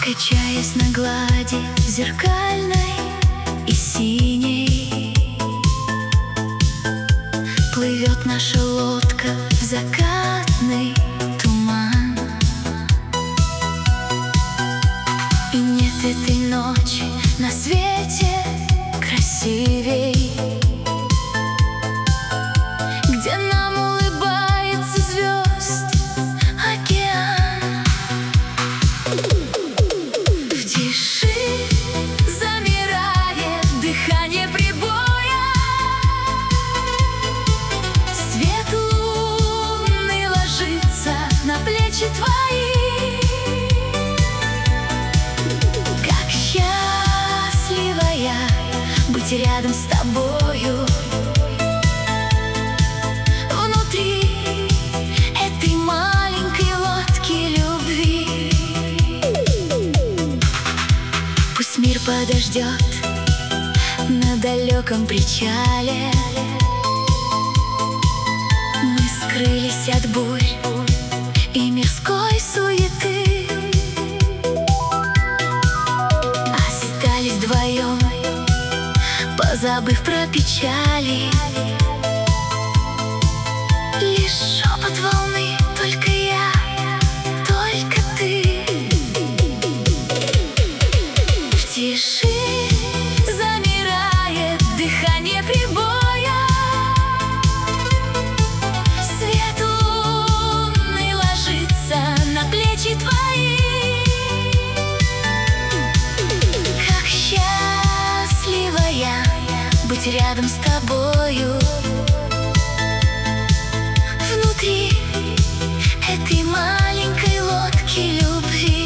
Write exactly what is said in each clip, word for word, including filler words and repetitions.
Качаясь на глади зеркальной и синей, плывет наша лодка в закатный туман. И нет этой ночи на свете красивей, где нам улыбается звезд океан. В тиши замирает дыхание прибоя, свет лунный ложится на плечи твои. Как счастлива я быть рядом с тобою, внутри этой маленькой лодки любви. Пусть мир подождет на далеком причале, мы скрылись от бурь и мирской суеты, остались вдвоем, позабыв про печали. Лишь шепот волны, только я, только ты. В тиши замирает дыхание прибоя, свет лунный ложится на плечи твои. Как счастлива я быть рядом с тобою, внутри этой маленькой лодки любви.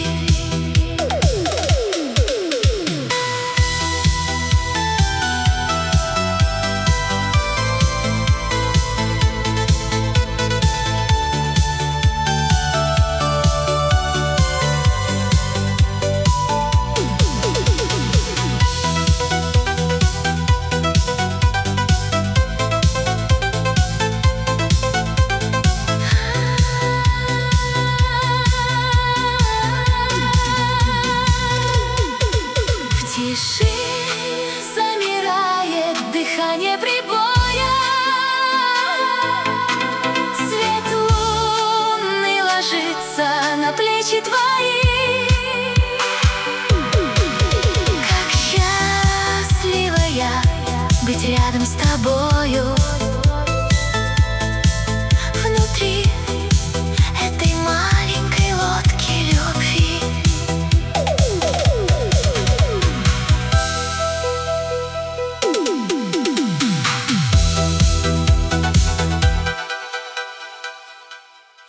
Тиши замирает дыхание прибоя, свет лунный ложится на плечи твои. Как счастлива я быть рядом с тобой,